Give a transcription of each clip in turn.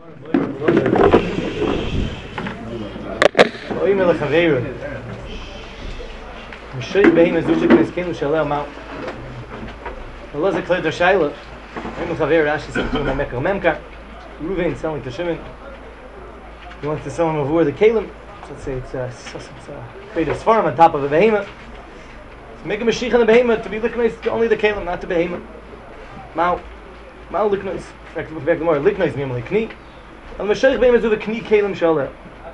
Oimer lechaveru. Mishoy behem azuvik neskenu shalei amount. Allah is a clear Shaila. Oimer lechaveru. Rashi said to him, "Mekar Memkar." Reuven selling to Shimon. He wants to sell him over the Kalim. So let's say it's create a farm on top of a behemoth. So make a Mashiach on the behemoth to be liknois to only the Kalim, not the behemoth. Mao liknois. Back the more liknois normally kni. And Mashiach behemoth do the kni Kalim shalei.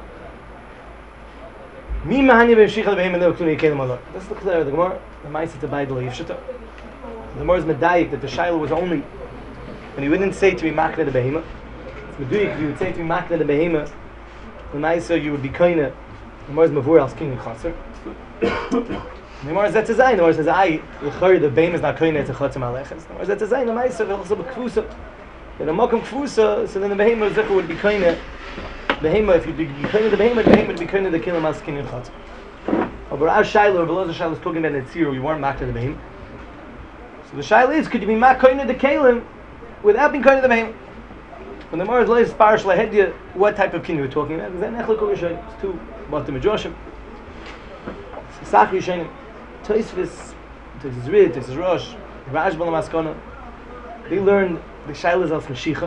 Mi mahani b'mashich al behemoth no kni Kalim Allah. This is the clear. The Gemara, the Ma'aseh to Baidel Yivshita. The Gemara is medayik that the Shaila was only, and he wouldn't say to be makna the behemoth. It's medayik. You would say to be makna the behemoth. The Ma'aseh you would be koine. The Gemara is mavur als king and chaser. The Gemara is that's a zayin. The Gemara says the behemoth is not koine. It's a chatzim aleches. The Gemara is that's a zayin. The Ma'aseh will also be kfusa. In a mokum kfusa, so then the behemoth would be koine. Behemoth, if you'd be koine the behemoth would be koine the kilim als king and chaser. But our Shaila or below the Shaila is talking about Netzir. You weren't makna the behemoth. So the Shaila is, could you be koine the kalim without being koine the behemoth? When the Gemara is parish lahedya, what type of king we're talking about? Because then it's two about the Midrashim. Sach Yishanim, Tosfos, Tosfos Rid, Tosfos Rosh, Rashba Lamaskana. They learned the Shailas of Mashiach.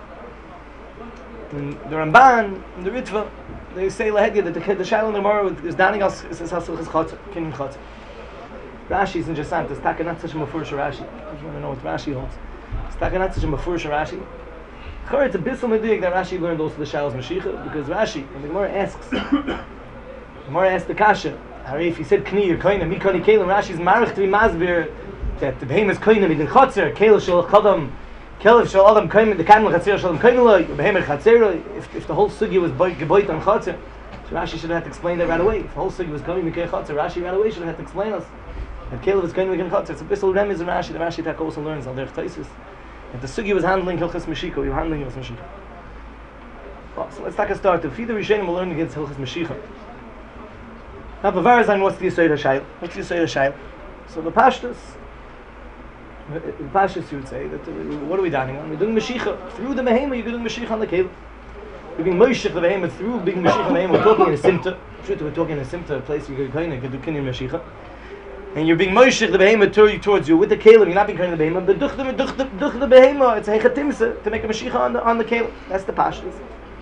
And the Ramban and the Ritva, they say lahedya that the Shaila in the Gemara is daning us is Hasilchas Chotzer, King Chotzer. Rashi is interesting. It's not such a mafurish Rashi. I just want to know what Rashi holds. It's not such a mafurish Rashi. It's a bissel mediyek that Rashi learned also the Shalos Mashiach, because Rashi, when the Gemara asks the Kasha, if he said Kni or Koine, Mi Koni Kelim, Rashi's marich to be masbir that the behemoth is Koine, midin Chotzer, Keil shal Chodam, Kelev shal Adam Koine, the Kanel Chatzer shal Koine loy, behemoth Chatzer. If the whole sugi was geboit on Chotzer, so Rashi should have to explain that right away. If the whole sugi was Koine Mikei Chotzer, Rashi right away should have to explain us that Kelev is Koine Mikei Chotzer. It's a bissel remiz in Rashi. The Rashi tak also learns on their Taisus. If the sugi was handling Hilchas Meshika, you were handling Hilchas Meshika. Well, so let's take a start. If either Rishonim will learn against Hilchas Meshika. Now, Bavarazan, what's the Yisrael HaShayl? What's the Yisrael HaShayl? So the Pashtus you would say, that what are we dining on? We're doing Meshicha. Through the Behemah, you're doing Meshicha on the Kelim. We're being Moshech the Behemah through being Meshicha on the Behemah. We're talking in a Simta. We're talking in a Simta, a place where you can do Kinyan Meshicha. And you're being Moshech the Behemah towards you with the Kelim. You're not being Kinyan the Behemah. But Duch the Behemah, it's a Hechatimsa to make a Meshicha on the Kelim. That's the Pashtus.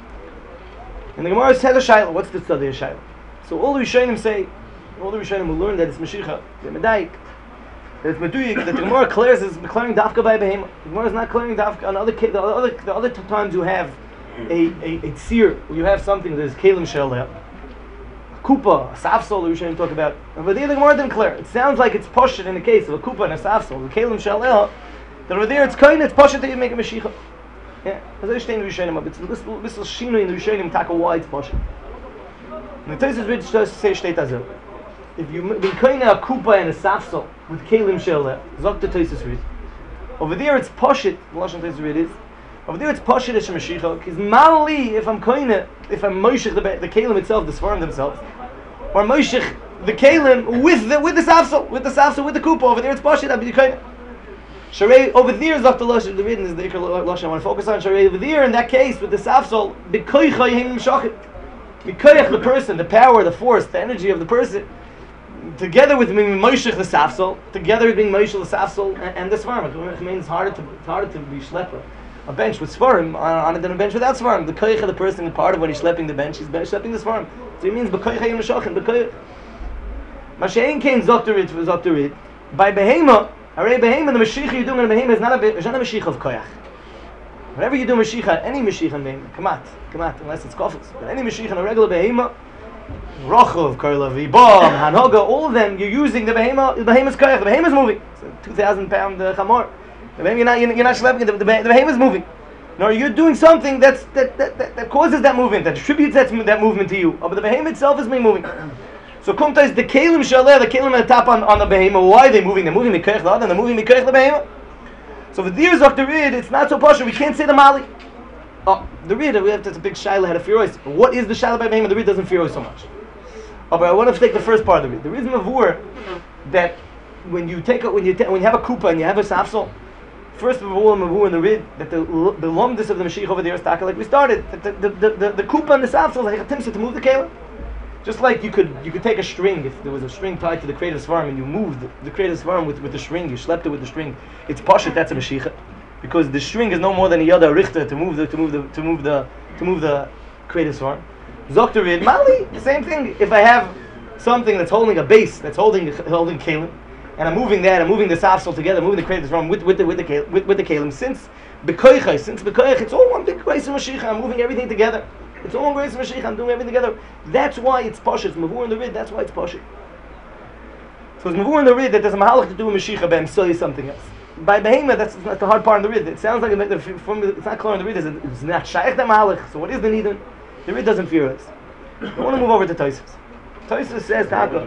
And the Gemara says a Shayla. What's the study of Shayla? So all the Rishonim will learn that it's Meshicha, the Medaik, that it's Meduyik, that the Gemara clears is declaring Dafka by Behemah. The Gemara is not clearing Dafka on the other times you have a Tzir, where you have something that is Kelim Shaleh, Kupa, a Safsol, the Rishonim talk about. But the Gemara didn't clear. It sounds like it's Poshet in the case of a Kupa and a Safsol, the Kelim Shaleh, that over there it's Kain, it's Poshet that you make a Meshicha. Yeah, as I say in the Rishonim, but it's a little Shino in the Rishonim, taka why it's Poshet. And the Tosfos Rid say state as if you be koine a kupa and a safsol with kelim shaleh, zok the Tosfos Rid. Over there it's poshet. The lashon Tosfos Rid is over there it's poshet as Mashiach. Because mali if I'm moshech the kelim itself, the svarim themselves, or moshech the kelim with the safsol with the kupa. Over there it's poshet. I'll be koine. Sharei over there zok the lashon the Rid is the ikar lashon I want to focus on. Sharei over there in that case with the safsol bekoicha him shachit. Mikoyach the person, the power, the force, the energy of the person, together with being Moshech the Safsol, together with being Moshech the Safsol and the Svarim. It means it's harder to be schlepper. A bench with Svarim on it than a bench without Svarim. The koyach of the person is part of when he's schlepping the bench, he's schlepping the Svarim. So it means Bekoyach Hayim Meshachim, Bekoyach. Mashein Kain Zokterit. By Behemah, Harei Behemah, the Mashiach you're doing in Behemah is not a Mashiach of Koyach. Whenever you do Mashiach, any Mashiach name, Kamat, unless it's Kofels, but any Mashiach in a regular Behemah, Rochov, Karla, Vibam, Hanhoga, all of them, you're using the Behemah is Koyach, the Behemah is moving. It's a 2,000 pound Chamor. The Behemah, you're not schlepping it, the Behemah is moving. No, you're doing something that causes that movement, that distributes that movement to you. But the Behemah itself is being moving. So Kumta is the Kelim Shaleh, the Kelim at the top on the Behemah. Why are they moving? They're moving Mikoyach the Adam, they're moving Mikoyach the Behemah. So for the years of the Rid, it's not so posh. We can't say the Mali. Oh, the Rid, that's a big Shaila had a fearois. What is the Shaila by Behemah? The Rid doesn't fearois so much. Oh, but I want to take the first part of the Rid. The Rid is Mavur that when you have a kupa and you have a safsol, first of all, Mavu and the Rid, that the lomdus of the Mashiach over there is taka like we started. The kupa and the safsel like a timsa to move the kelim. Just like you could take a string, if there was a string tied to the Kreidus Svarim and you moved the Kreidus Svarim with the string, you schlepped it with the string. It's pashut, that's a Mashiach, because the string is no more than a yada richter to move the Kreidus Svarim. Zokter Rid Mali, the same thing. If I have something that's holding a base, that's holding kelim, and I'm moving the safsel together, moving the Kreidus Svarim with the kelim, since bekoich, it's all one big grace of Mashiach. I'm moving everything together. It's all grace of Mashiach. I'm doing everything together. That's why it's pashut. It's Mavur and the Rid. That's why it's pashut. So it's Mavur and the Rid that there's a mahalach to do with Mashiach, but I'm still something else. By Behema, that's not the hard part in the Rid. It sounds like it's not clear in the Rid. It's not shaykh that mahalach. So what is the nidun? The Rid doesn't fear us. I want to move over to Tosfos. Tosfos says Taka.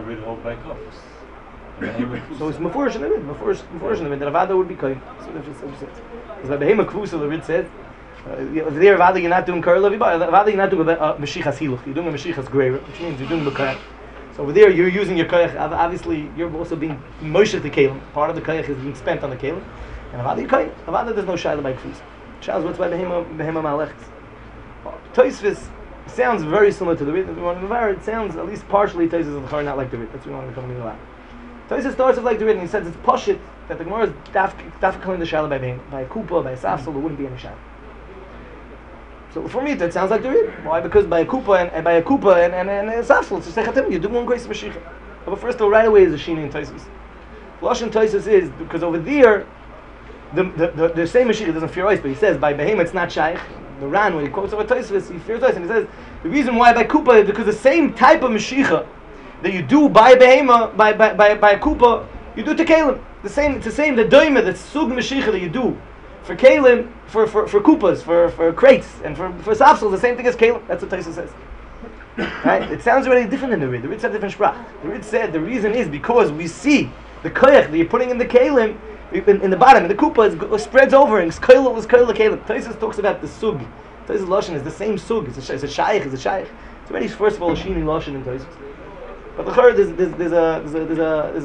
So it's Mafurish in the Rid. Mafurish in the Rid. That Avada would be kind. So that's what it says. Because by Behema Kvusa, the Rid says. Over there, Avada, you're not doing Karla Viba. Avada, you're not doing Mashiachas Hiluch. You're doing a Mashiachas Greira, which means you're doing the Koyach. So over there, you're using your Koyach. Obviously, you're also being Moshe the Kalim. Part of the Koyach is being spent on the Kalim. And Avada, you're Koyach. Avada, there's no Shaila by Kfus. Shaila, what's by Behema Malechs. Tosfos sounds very similar to the Rid. It sounds at least partially Tosfos is not like the Rid. That's what we want to come to know. Tosfos starts off like the Rid, and he says it's Pashit that the Gemara is dafka the Shaila by Behema. By a Kupa, by a Safsel, there wouldn't be any Shaila. So for me, that sounds like the Rid. Why? Because by a kupa and a safsel, it's a sechatim. You do one grace Mashiach. But first of all, right away is a shini in Tosfos. Lashon Tosfos is because over there, the same Mashiach doesn't fear ice, but he says by Behema it's not shaykh. The Ran, when he quotes over Tosfos, he fears ice, and he says the reason why by kupa is because the same type of Mashiach that you do by Behema, by a kupa, you do to Kalim. It's the same. The doime, the sug Mashiach that you do. For Kalim, for kupas, for crates, and for safsel, the same thing as Kalim. That's what Tosfos says. Right? It sounds really different than the Rid. The Rid said different sprach. The Rid said the reason is because we see the koyach that you're putting in the Kalim, in the bottom, in the kupa, spreads over, and Kalim was Kalim. Tosfos talks about the sug. Tosfos lashon is the same sug. It's a shaykh. It's already first of all a shini lashon in Tosfos. But the third there's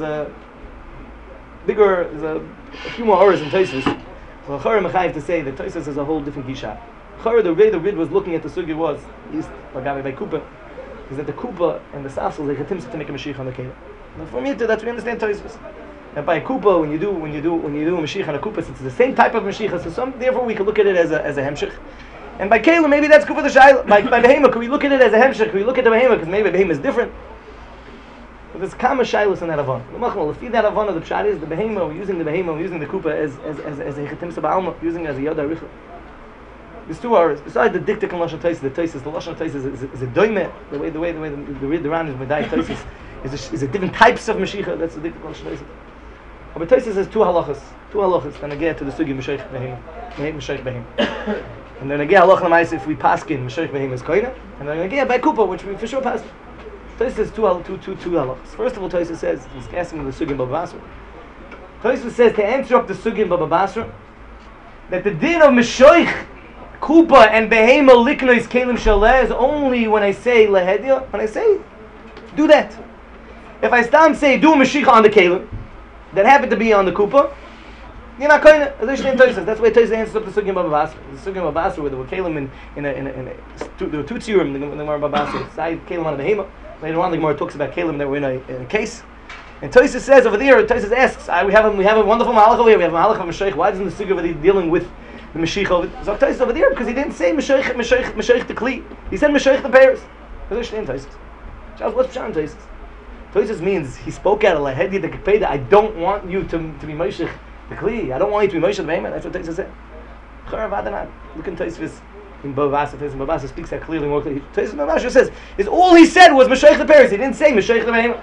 a few more hours in Tosfos. Well, Chara Mechayiv to say that Tosfos is a whole different gisha. Chara, the way the Rid was looking at the sugya was, at least by Kupa, is that the Kupa and the Safsel they chatimsa to make a Mashiach on the Kelim. And for me, that we understand Tosfos. And by Kupa, when you do a Mashiach on a Kupa, it's the same type of Mashiach. So therefore, we can look at it as a hemshich. And by Kelim, maybe that's Kupa the Shaila. By Behema, can we look at it as a hemshich? Can we look at the Behema because maybe Behema is different? But there's kama shaylos in that avon. The feed that avon of the pshat is the behema. We're using the behema. We're using the kupa as a chetim saba'alma. Using it as a yoda aricha. There's 2 hours. Besides the diktik and lashon Tosfos, the lashon Tosfos is a doime. The way the Ran is medai Tosfos is a different types of mashiach. That's the diktik and lashon Tosfos. But Tosfos has 2 halachas. Then I get to the sugi mashayich behema, mashayich behema. And then I get halach l'mais if we paskin mashayich behema is koina. And then I get by kupa, which we for sure pass. Tosfos says two halachas. First of all, Tosfos says, he's asking the sugim Baba Basra. Tosfos says to answer up the sugim Baba Basra that the din of Meshoich, Kupa, and Behema Liknois Kalim Shaleh is only when I say Lehedia, when I say, do that. If I say, do a Mashiach on the Kalim, that happened to be on the Kupa, you're not going to. That's why Tosfos answers up the sugim Baba Basra. The sugim Baba Basra where there were Kalim there were 2 tziurim in the Gemara Baba Basra, side Kalim on the Behema. Later on, the Gemara talks about Kalim that were in a case. And Tosfos says over there, Tosfos asks, we have a wonderful malach over here, we have a malach of Mashiach. Why doesn't the Sugya over there dealing with the Mashiach over there? So Tosfos over there, because he didn't say Mashiach the Kli. He said Mashiach the Peiros. What's Pshat Tosfos? Tosfos means he spoke out of Lahedi the Kepeda. I don't want you to be Mashiach the Kli. I don't want you to be Mashiach the Behemah. That's what Tosfos said. Look in Tosfos. In Baba Basra speaks that clearly more clearly. Tosfos says is all he said was Mashiach the Peiros. He didn't say Mashiach the Behemah.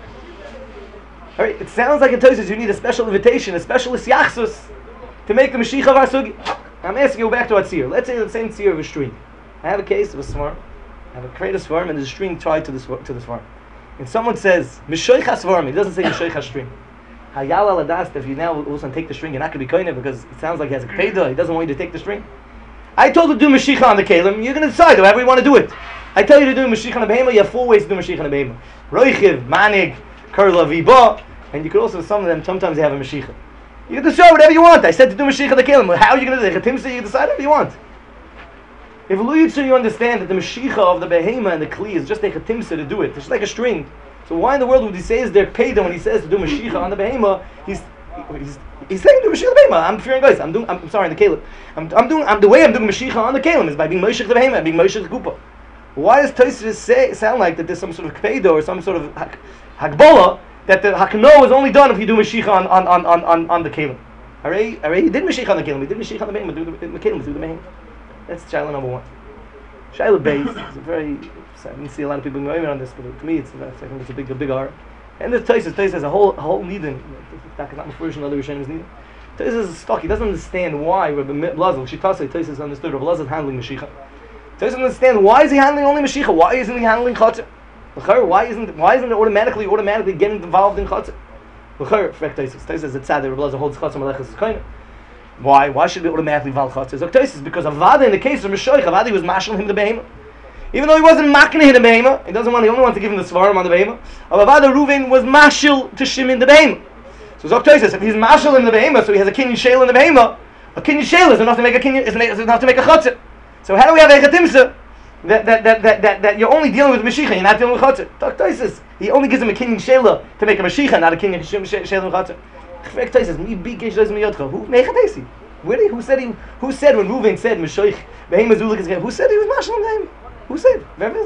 All right, it sounds like in Tosfos you need a special invitation, a special isyachsus to make the Mashiach of our sugi. I'm asking you back to our tzir. Let's say the same tzir of a string. I have a case of a svarm. I have a crate of svarm, and there's a string tied to the svarm. And someone says Mashiach svarm. He doesn't say Mashiach string. Hayal aladas. If you now also take the string, you're not going to be koine because it sounds like he has a kpeda. He doesn't want you to take the string. I told you to do Mashiach on the Kalim. You're going to decide however you want to do it. I tell you to do Mashiach on the Behemah. You have 4 ways to do Mashiach on the Behemah. Roichiv, Manig, Karla, Viba, and you could also, some of them, sometimes they have a Mashiach. You can destroy whatever you want. I said to do Mashiach the Kelim. How are you going to do it? Timsa, you decide whatever you want. If Lu Yitzur, you understand that the Mashiach of the Behema and the Kli is just a Timsa to do it. It's just like a string. So why in the world would he say is there Peda when he says to do Mashiach on the Behema? He's saying do Mashiach the Behema. I'm fearing guys. I'm sorry, the Kelim. The way I'm doing Mashiach on the Kelim is by being Mashiach the Behema, being Mashiach the Kupa. Why does Tosfos sound like that there's some sort of Peda or some sort of Hakbola that the Hakno is only done if you do Mashiach on the Kelim? Alright, he did Mashiach on the Kelim. He did Mashiach on the Behema. Do the Kelim through the Behema. That's Shaila number one. Shaila base is a very. I didn't see a lot of people going on this, but to me, I think it's a big R. And there's Tosfos has a whole needing. That's not the first another Rishonim is needing. Tosfos is stuck. He doesn't understand why Rabbi Blazel. Tosfos understood Rabbi Blazel handling Mashiach. Tosfos doesn't understand why is he handling only Mashiach? Why isn't he handling Chatzah? Why isn't it automatically getting involved in Chatzah? Tosfos is a tzad. Rabbi Blazel holds Chatzah Malachas Kaina. Why should it automatically val chatzah? Because Avada, in the case of Meshoich, Avada was mashal him the behema. Even though he wasn't makna him the behema, he only wants to give him the svarim on the behema. Avada Reuven was mashal to Shimon the behema. So Zok if he's mashal in the behema, so he has a kinyan shayla in the behema. A kinyan shayla is enough to make a kinyan, is enough to make a chatzah. So how do we have a chatimsa that you're only dealing with Mashiach, you're not dealing with chatzah? Zok he only gives him a kinyan shayla to make a Mashiach, not a kinyan shayla and chatzah. Who said when Reuven said Meshoich Behema Zulik is who said he was mashal on Who said?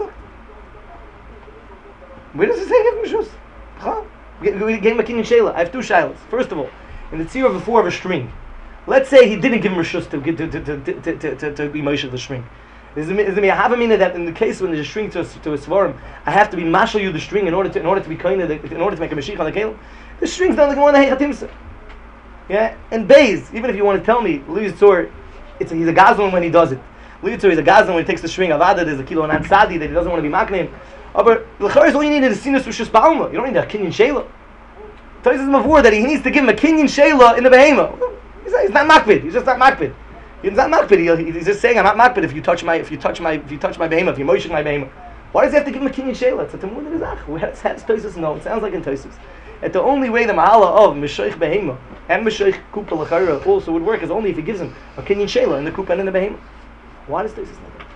Where does it say he has Meshus? We gave him a kinyan shayla. I have two shaylas. First of all, in the tzira before of a string, let's say he didn't give him Meshus to be Moshe the string. Is the Me'ahavamina that in the case when there's a string to a svarim, I have to be mashal you the string in order to be kind in order to make a Mashiach on the kelim? The string's not like one of the Hechatimsa. Yeah? And Beis, even if you want to tell me, Lu Yitzur, he's a Gazlan when he does it. Lu Yitzur is a Gazlan when he takes the string. Avada, there's a kilo and sadi that he doesn't want to be maknim. But L'char is all you need is a sinus Rishus Ba'alma. You don't need a kinyan shayla. Tosfos is mavur that he needs to give him a kinyan shayla in the behema. He's not makbid. He's just not makbid. He's not makbid. He's just saying, I'm not makbid if you touch my behema, if you motion my behema. Why does he have to give him a kinyan shayla? It's a tamud in his ach. How does Tosfos know? It sounds like in Tosfos. And the only way the mahala of Meshoich Behema and Meshoich Kupa L'chara also would work is only if he gives him a kinyan shayla in the Kupa and in the Behema. Why does Tosfos know that?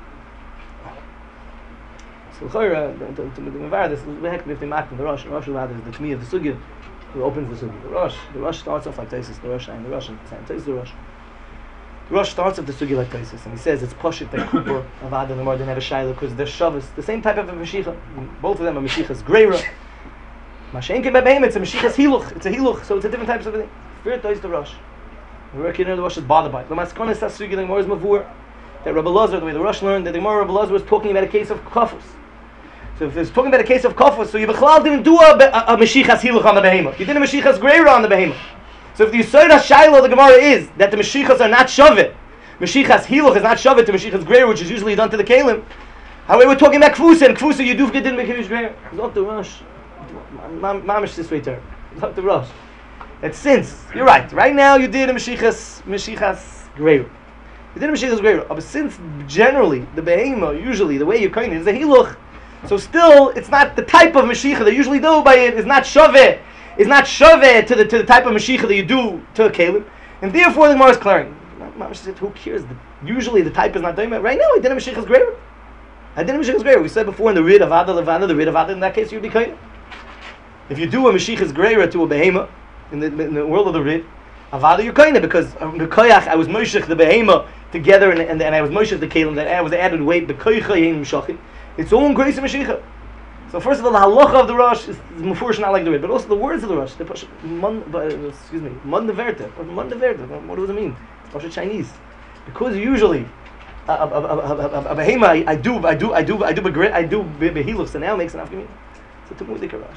So L'chara, to Mevar, this is the heck if they mark the Rosh. The Rosh is the Tmi of the Sugya who opens the Sugya. The Rosh starts off like Tosfos. The Rosh and the Rosh and Tosfos the Rosh. The Rosh starts off the Sugya like Tosfos, and he says it's Poshit that Kupa of Adam and more than have a shayla because they're Shabbos, the same type of a Mashiach. Both of them are Mashiachas Greira. Mashenkin Bebeim, it's a Mashiachas Hiluch. It's a Hiluch, so it's a different type of everything. Fear is the Rosh. The work the Rosh is bothered by it. The Maskon is Sasugi, the Gemara is Mavur. That Rabbi Lazar, the way the Rosh learned, that the Gemara Rabbi Lazar was talking about a case of Kafus. So if it's talking about a case of Kafus, so you Bechlal didn't do a Mashiachas Hiluch on the Behema. You did a Mashiachas Greira on the Behema. So if the Yisod HaShaila, the Gemara is that the Mashiachas are not Shavit. Mashiachas Hiluch is not Shavit to Mashiachas Greira, which is usually done to the Kalim. However, we're talking about Kfusa, and Kfusa you do didn't make a Greira. It's not the Rosh. Mamish this way term. Not the Rosh. And since you're right now you did a Mashiachas Greira. You did a Mashiachas Greira. But since generally the Behema, usually the way you kind is a Hiluch, so still it's not the type of Mashiach they usually do by it is not Shaveh. Is not Shaveh to the type of Mashiach that you do to a Kalim. And therefore the Gemara is clearing. Mamish said, who cares? Usually the type is not doing that. Right now I did a Mashiachas Greira. We said before in the Rid of Ada Levana, the Rid of Ada, in that case you'd be kind. If you do a Mashiachas Greira to a Behema in the world of the Rid, Avada you're kind because Mekoyach I was Moshech the Behema together and I was Moshech the Kalim, that I was added weight Bekoycha Meshachim. It's all in grace of Mashiach. So first of all, the halacha of the Rosh is mufurish not like the Rid, but also the words of the Rosh. They push man deverte. What does it mean? It's Pasha Chinese. Because usually a behema I do behilus, and now makes an afgami. It's a tumudik Rosh.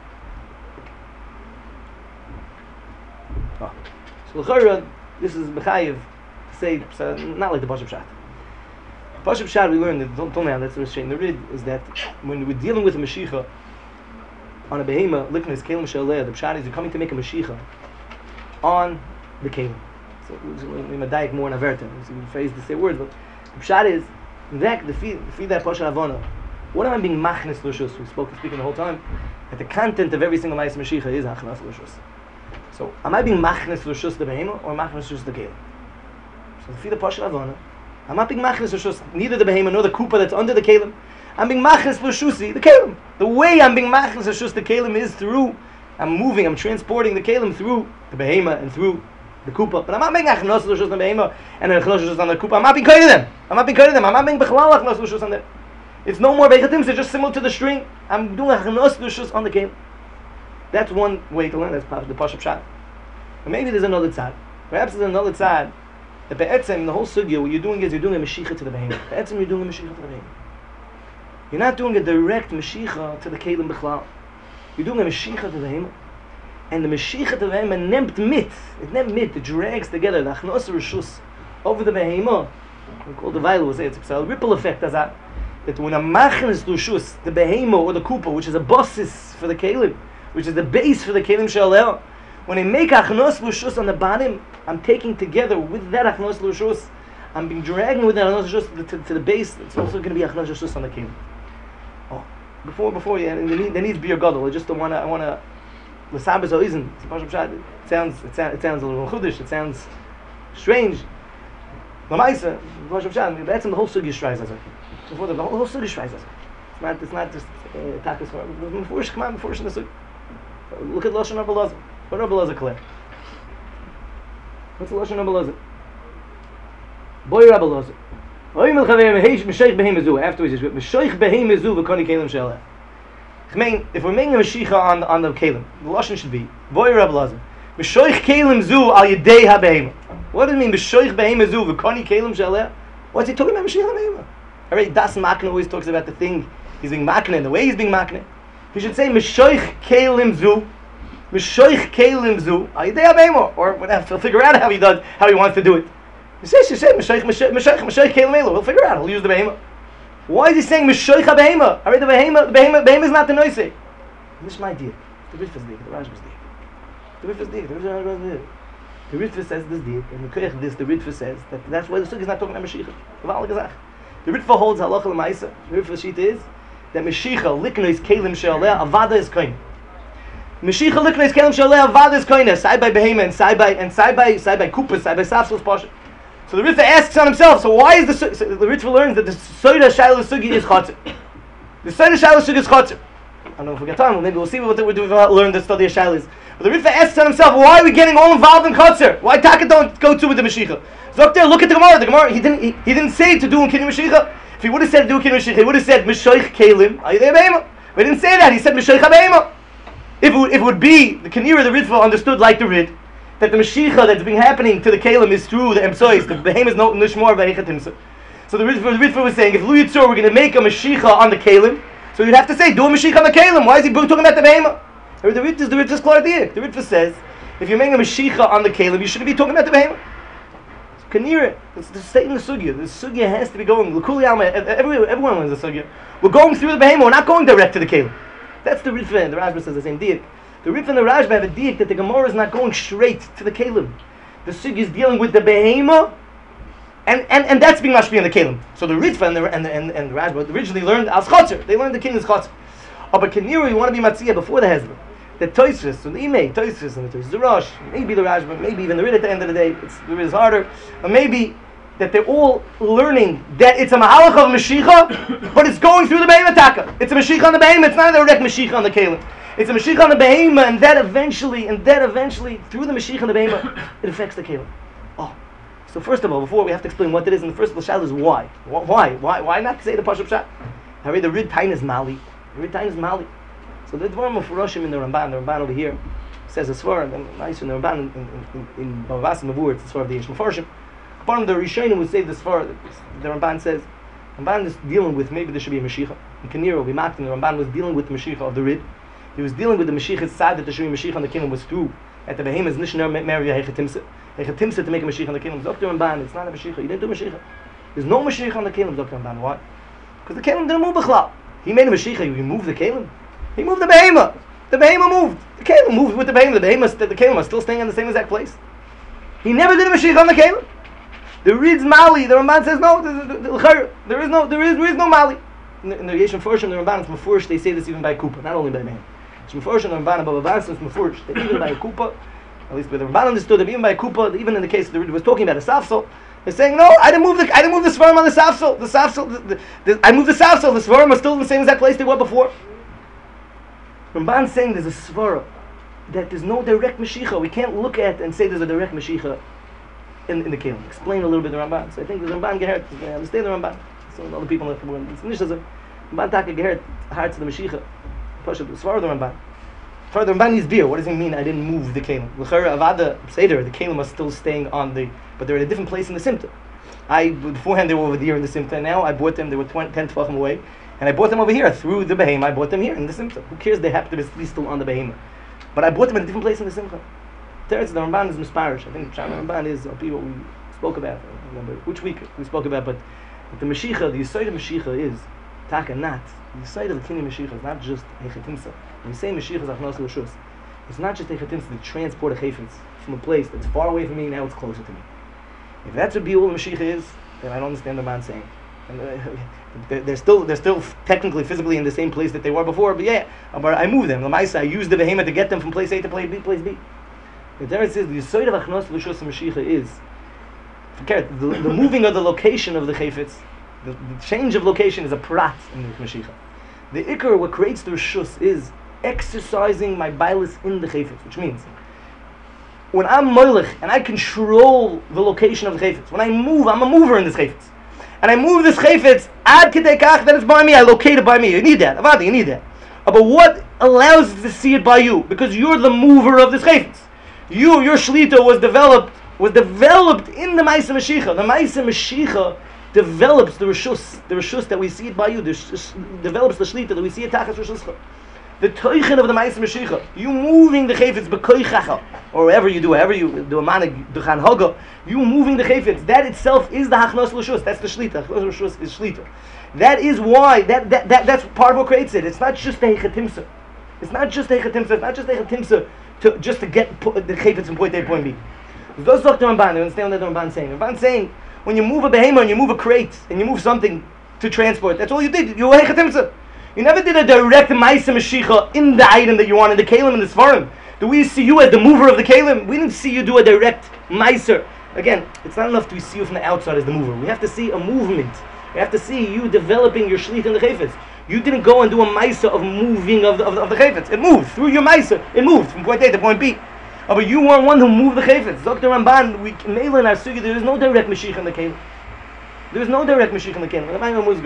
So l'chara, this is mechayev to say not like the Pasha Pshat. Pasha Pshat we learned that don't now that's the the Rid is that when we're dealing with a Mashiach on a behema, looking at his kelim shaleh, the Pshat is you're coming to make a Mashiach on the kelim. So we medayik more in averta. We phrase the same words, but the Pshat is that the feed that Pasha Havana. What am I being machnes l'shus? We're speaking the whole time that the content of every single Ma'aseh Mashiach is achnas l'shus. So, am I being machnes l'shus the behema or machnes l'shus the kelim? So, the fida pasha avana, I'm not being machnes l'shus neither the behema nor the kupa that's under the kelim. I'm being machnes l'shusi the kelim. The way I'm being machnes l'shus the kelim is through, I'm transporting the kelim through the behema and through the kupa. But I'm not being achnos l'shus the behema and then achnos l'shus on the kupa. I'm not being kind to them. I'm not being bechlal achnos l'shus on them. It's no more bechatim, it's just similar to the string. I'm doing achnos l'shus on the kelim. That's one way to learn. That's the Pashup Pshat. But maybe there's another tzad. Perhaps there's another tzad. That be'etzem, the whole sugya, what you're doing is you're doing a meshicha to the behemoth. Be'etzem, you're doing a meshicha to the behemoth. You're not doing a direct meshicha to the kelim b'chlal. You're doing a meshicha to the behemoth. And the meshicha to the behemoth nemt mit. It nemt mit. It drags together the achnos rishus over the behemoth. We call the vial was it's a ripple effect as that. That when a machnes rishus, the behemoth or the kupa, which is a basis for the kelim, which is the base for the kelim shalel. When I make achnos l'shus on the bottom, I'm taking together with that achnos l'shus, I'm being dragging with that achnos l'shus to the base. It's also going to be achnos l'shus on the kelim. Oh, before yeah, there needs beer gadol. I just don't want to. I want to. L'sabes oizen. It sounds a little chudish. It sounds strange. L'maisa, that's in the whole sugi shrais as before the whole sugi shrais as. It's not just takas for. Before come on, before in the sugi. Look at Lashon Rabbi Lazar. What Rabbi Lazar clear? What's the Lashon Rabbi Lazar? Boy Rabbi Lazar. Oyim el-chaver m'sheich behem ezu. Afterwards he's written, m'sheich behem ezu v'koni kelim she'aleh. I mean, if we're making a Mashiach on the kelim, the Lashon should be, Boy Rabbi Lazar. M'sheich kelim zu al yedei ha-behem. What does it mean, m'sheich behem ezu v'koni kelim she'aleh? What's he talking about Mashiach ha-behem? Alright, Das Makna always talks about the thing he's being makna and the way he's being makna. He should say Meshoich Kelim Zu, Meshoich Kelim Zu, Ayidei Abemo, or whatever. He'll figure out how he wants to do it. He says Meshoich Kelim Elu. He'll figure out. He'll use the behema. Why is he saying Meshoich Abehema? Alright, the behema is not the noise. This is my deal. The Ritva is deal. The Rashba is deal. The Ritva is deal. The Rashba is deal. The Ritva says this deal, and the Ritva says that's why the Sugi is not talking about Mashiach. The Ritva holds halacha l'maisa. The Ritva sheet is that Meshicha liknois kelim she'aleh avada is koin. Meshicha liknois kelim she'aleh avada is koin. Side by behema and side by kupas, side by safsos pasha. So the Ritva asks on himself. So why is the Ritva learns that the soida shayla sugi is chatzir. The soida shayla sugi is chatzir. I don't know if we get time. Maybe we'll see what we're doing. Learn the study of shaylas. But the Ritva asks on himself, why are we getting all involved in chatzir? Why Taka don't go to with the Meshicha? Zok there, look at the Gemara. The Gemara he didn't say to do in Kinyan Meshicha. If he would have said do Kinyan Meshicha, he would have said Meshoich Kelim Ayidei Behema. But he didn't say that. He said Meshoich HaBehema. If it would be the Kinira, the Ritva understood like the Rid that the Meshicha that's been happening to the Kelim is through the Emsois. The Behema is no Nishmor V'Eichatimsa. So the Ritva was saying, if Lu Yitzur we're going to make a Meshicha on the Kelim, so you'd have to say do a Meshicha on the Kelim. Why is he talking about the Behema? The Ritva's clear diak. The Ritva says, if you're making a Meshicha on the Kelim, you shouldn't be talking about the Behema. Kanira, it's the state in the sugya. The sugya has to be going. Everyone learns the sugya. We're going through the behema. We're not going direct to the kelim. That's the Ritva, and the Rashba says the same diak. The Ritva and the Rashba have a diak that the Gemara is not going straight to the kelim. The sugya is dealing with the behema, and that's being mashpi on the kelim. So the Ritva and the Rashba originally kearned as chotzer. They learned the king is chotzer. Oh, but Kanira, you want to be matziyah before the hezbollah. The Tosfos and the Imei, Tosfos and the Tosfos, the Rosh, maybe the Rashba, maybe even the Rid at the end of the day, the Rid is harder, or maybe that they're all learning that it's a Mahalach of Mashiach, but it's going through the Behema Taka. It's a Mashiach on the Behema, it's not a direct Mashiach on the Kelim. It's a Mashiach on the Behema, and that eventually, through the Mashiach on the Behema, it affects the Kelim. Oh, so first of all, before we have to explain what it is, and the first of the shal is why? Why not say the Pashup Shat? Harry, the Rid Tain is Mali. The Rid Tain is Mali. So the Dvarim of Roshim in the Ramban over here says a svar, and nice in the Ramban in Bavas Mavur, it's the svar of the Yesh Mefarshim. One of the Rishonim would say the svar, the Ramban says, Ramban is dealing with, maybe there should be a Mashiach. In Kanira, we marked in the Ramban was dealing with the Mashiach of the Rid. He was dealing with the Mashiach's side that there should be Mashiach on the kingdom was through. At the Behemoth, Nishner Mary Hechatimsa. Hechatimsa to make a Mashiach on the kingdom. Dr. Ramban, it's not a Mashiach. He didn't do Mashiach. There's no Mashiach on the kingdom, Dr. Ramban. Why? Because the kingdom didn't move B'chlal. He made a Mashiach, he moved the kingdom. He moved the Behema. The Behema moved. The Kelim moved with the Behema. The Kelim are still staying in the same exact place. He never did a Mashiach on the Kelim. The Rid's Mali. The Ramban says no. There is no Mali. In the Yeshem Forshim, the Ramban is Mefurish. They say this even by Kupa, not only by Behema. It's Mefurish and the Ramban above Avans. It's Mefurish. That even by a Kupa, At least with the Ramban understood that even by Kupa, even in the case of the Rid was talking about a Safsel, they're saying, no, I didn't move the Svarim on the Safsel. The Safsel, I moved the Safsel. The Svarim are still in the same exact place they were before. Ramban's saying there's a Svara that there's no direct Mashiach. We can't look at and say there's a direct Mashiach in the Kelim. Explain a little bit the Ramban. So I think the Ramban gehört. I understand the Ramban. So other people in the world. It's nicht so. Ramban taka gehört hard to the Mashiach. Push up the Svara the Ramban. Further, Ramban needs beer. What does it mean? I didn't move the Kelim. L'chara avada seder. The Kelim are still staying on the, but they're at a different place in the Simta. Beforehand they were over there in the Simta. Now I bought them. They were 10 Tvachim away, and I bought them over here through the Behema. I bought them here in the Simta. Who cares? They happen to be still on the Behema, but I bought them in a different place in the Simcha. Teretz, the Ramban is misparish. I think the Ramban is what we spoke about. I don't remember which week we spoke about, but the Mashiach, the Yesod of Mashiach is taka not. The Yesod of the Kinyan Mashiach is not just Hechatimsa. When we say Mashiach is Achnos L'Shus, it's not just Hechatimsa to transport a Chayfetz from a place that's far away from me, now it's closer to me. If that's what Bi'ul Mashiach is, then I don't understand the man saying. And they're still technically, physically in the same place that they were before, but yeah, but I move them. L'maisa, I use the Behema to get them from place A to place B. The Teretz says the Yesod of Achnos L'Shus Mashiach is the moving of the location of the Chayfetz. The change of location is a prat in the Mashiach. The Ikar, what creates the Rishus, is exercising my bilis in the Chayfetz, which means when I'm Moilech and I control the location of the Chayfetz, when I move, I'm a mover in this Chayfetz. And I move this Chayfetz, ad kidei kach, that it's by me, I locate it by me. You need that. Avadi, you need that. But what allows us to see it by you? Because you're the mover of this Chayfetz. Your Shlita was developed in the Maisa Mashiach. The Maisa Mashiach develops the Rishus that we see it by you. Develops the Shlita that we see it Tachas Rishuscha. The Teichen of the Maisa Mashiach, you moving the Chayfetz b'koichacha, or wherever you do a manig duchan haga, you moving the Chayfetz, that itself is the Hachnos L'Shus. That's the Shlita. Hachnos L'Shus is Shlita. That is why that's part of what creates it. It's not just the Hechatimsa. It's not just the Hechatimsa to get the Chayfetz from point A to point B. Those talk to Ramban. You understand what the Ramban is saying? Ramban is saying when you move a behema and you move a crate and you move something to transport, that's all you did. You were Hechatimsa. You never did a direct Maisa Mashiach in the item that you wanted, the Kalim and the Svarim. Do we see you as the mover of the Kalim? We didn't see you do a direct Maiser. Again, it's not enough to see you from the outside as the mover. We have to see a movement. We have to see you developing your Shlit in the Chayfetz. You didn't go and do a Maiser of moving of the Chayfetz. It moved through your Maiser. It moved from point A to point B. But you weren't one who moved the Chayfetz. Dr. Ramban, we nail in our sugi, there is no direct Mashiach in the Kalim. There is no direct Mashiach in the Kalim.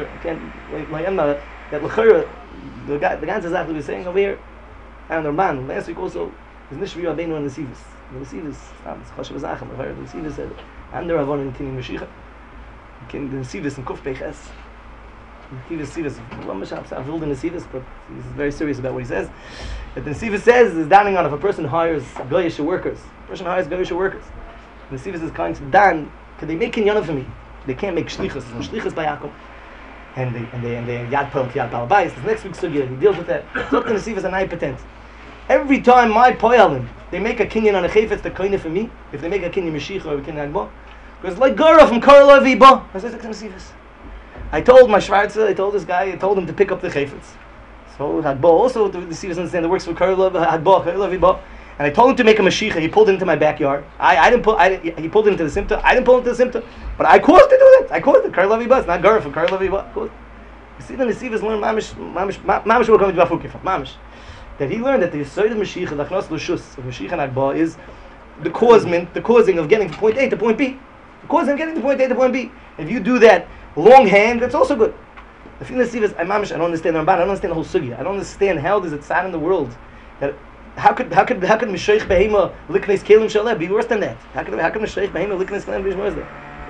That l'chara, the guy says exactly what he's saying over here. And the Ramban, last week also, is Nishvi Rabbeinu and the Nesivus. The Nesivus, it's Choshev Zachem, the Nesivus said, and the Ravon in Kinyan Mashiach. The Nesivus in Kuf Peiches. The Nesivus, I've ruled the Nesivus, but he's very serious about what he says. That the Nesivus says is doubting on if a person hires Goyish workers. The Nesivus is kind to Dan, can they make Kinyan for me? They can't make Shlichus. There's no Shlichus by Yaakov. And they Yad Pel Yad Balabais. This next week's sugya, he deals with that. Zok the Nesivus and I patent. Every time my poyalim, they make a kinyan on a chayfetz, the koine for me. If they make a kinyan Mashiach or a kinyan Agba, because like Gora from Karla Viba, I said Nesivus. I told my Schwarzer, I told this guy, I told him to pick up the chayfetz. So Agba also, the Nesivus understand the works for Karla Agba, Karla Viba. And I told him to make a Mashiach. He pulled it into my backyard. He pulled it into the Simta. I didn't pull it into the Simta. But I caused to do that. I caused it. Karlavi Bas, not Gara from Karlavi Bas. You see, the Nesivus learned Mamish will come to Bafuki from Mamish. That he learned that the Yesod of Mashiach, the Achnos L'Shus of Mashiach and Agba is the causing of getting from point A to point B. The causing of getting from point A to point B. If you do that longhand, that's also good. The feeling Nesivus, I don't understand the Ramban. I don't understand the whole sugya. I don't understand how does it sound in the world that. How could Mishaych Behema Liknes Kelim Shaleh be worse than that? How could Mishaych Behema Liknes Kelim be worse than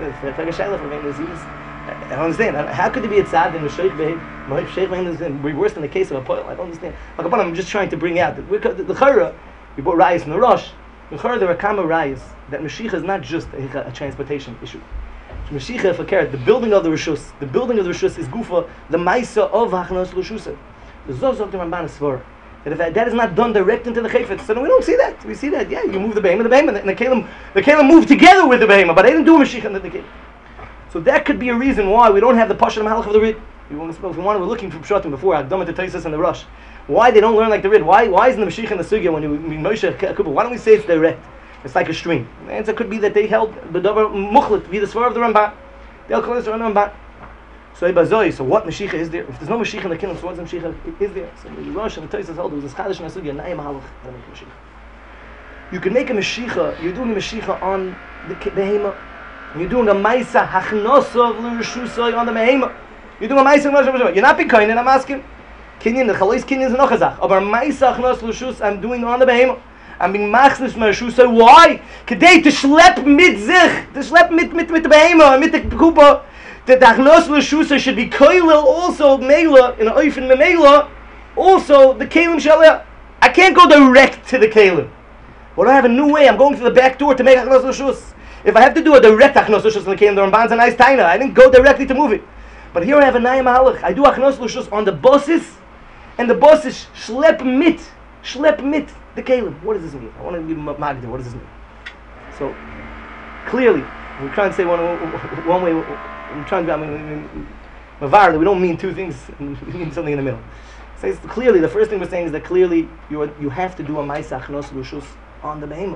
that? I don't understand. How could there be a tzad in Mishaych Behema be worse than the case of a poil? I don't understand. I'm just trying to bring out that the Chara, we brought rayas from the Rosh. The Chara, there are kama rayas that Mashiach is not just a transportation issue. Mashiach, for carrot, the building of the Rishus is Gufa, the Maisa of Hachnos L'Shusa. The Zozok the Ramban is Svar. That if that is not done direct into the Chayfetz, so we don't see that. We see that, yeah, you move the Behema, and the Kalim move together with the Behema, but they didn't do a Mashiach in the Kalim. So that could be a reason why we don't have the Pasha Mahalach of the Rid. We're looking for Pshatim before, Agdama to Taisus and the Rush. Why they don't learn like the Rid? Why isn't the Mashiach in the Sugya when Moshe Kuba? Why don't we say it's direct? It's like a stream. The answer could be that they held the davar muchlit, be the svar of the Ramban. They'll call this the Ramban. So what Mashiach is there? If there's no Mashiach in the kingdom, so what's Mashiach is there? So the Rosh and the Tosfos held there was a chadash nasugya na'im halach to make Mashiach. You can make a Mashiach. You're doing a Mashiach on the behema. You're doing a ma'isa hachnosov l'reshusay on the behema. You're doing a ma'isa hachnosov. You're not being kind, and I'm asking. Kinyan, the chalais kinyan is noch a zach. Aber ma'isa hachnos l'reshus I'm doing on the behema. I'm being machnis m'reshusay. Why? Kedei to schlep mit zich, to schlep mit the behema, mit the kupa. The Dachnos L'Shusa should be Koilel also Mela in Oifen Memela, also the Kalim Shalia. I can't go direct to the Kalim. But I have a new way. I'm going to the back door to make Achnos L'Shus. If I have to do a direct Achnos L'Shus in the Kalim, the Ramban's a nice taina. I didn't go directly to move it. But here I have a Nayim Halach. I do Achnos L'Shus on the bosses, and the bosses schlep mit the Kalim. What does this mean? I want to give him a magdi. What does this mean? So clearly, we're trying to say one way. I'm trying to, we don't mean two things, we mean something in the middle. So clearly, the first thing we're saying is that clearly you have to do a ma'isa achnos l'reshus on the behema.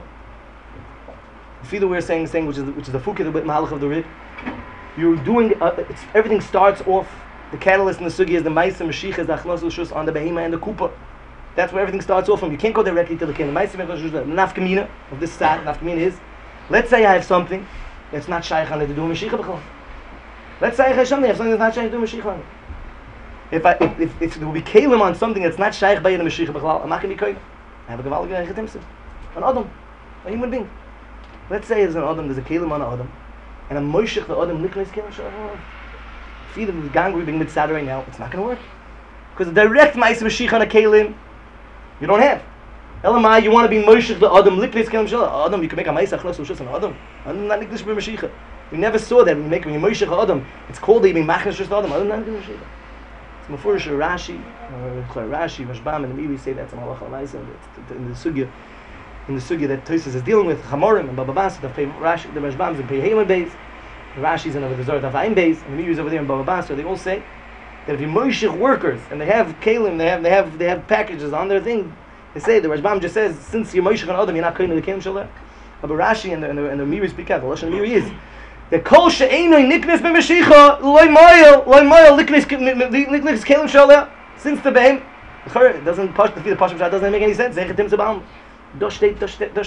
The further we're saying which is the fukah, the mahalach of the rid. You're doing everything starts off. The catalyst in the sugi is the ma'isa mashiach is the achnos l'reshus on the behema and the kupa. That's where everything starts off from. You can't go directly to the king. The ma'isa l'reshus, the nafkamina of this side, nafkamina is, let's say I have something that's not shaykh on it to do a mashiach b'chol. Let's say I have something that's not shaykh to Mashiach. If there will be kalim on something that's not shaykh by the Mashiach b'chalal, I'm not going to be koil. I have a gavalga rechetimsa, an adam, a human being. Let's say there's an adam, there's a kalim on an adam, and a moishich the adam niknes kalim shalom. Feed him the gang we're being mitzad right now. It's not going to work because the direct ma'is Mashiach on a kalim you don't have. Elamai, you want to be moishich the adam niknes kalim shalom. Adam, you can make a ma'is achnos l'shus on adam. Adam not niknes b'Mashiach. We never saw that when you Moshe Adam. It's called even Machnas just Adam. Adam not doing Mashiach. It's Mefurish Rashi, Rashbam, and the Meiri say that's a Malach Alaisa in the sugya that Tosfos is dealing with Chamorim and Baba Basra. The Rashi, the Rashbam's in Peheiman base, the Rashi's in over the Zohar Tafayim base, and the Meiri's over there in Baba Basra. They all say that if you Moshe workers and they have kalim, they have packages on their thing. They say the Rashbam just says since you're Moshe and Adam, you're not kohen the kalim shaleh. But Rashi and the Meiri speak out. The Lashon Meiri is. The kol she'enoi niknes b'mashicha loy moil liknes kalim shaleh. Since the behem, it doesn't push the pashim shah doesn't make any sense. Zechetim zabaum. Dosh state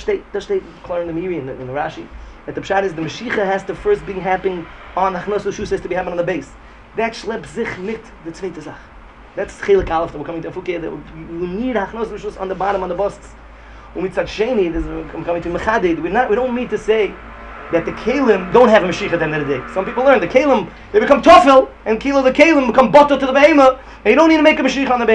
clear in the Meiri and in the Rashi that the pshat is the mashicha has to first be happening on the achnos l'shus has to be happening on the base. That schlepp sich mit the zweite Sach. That's chelik aleph that we're coming to Fukeh. You need achnos l'shus on the bottom on the busts. Umitzat sheni, I'm coming to mechaded. We don't mean to say that the kalim don't have a mashiach at the end of the day. Some people learn the kalim they become tofel and kilo the kalim become bottle to the behema and you don't need to make a mashiach on the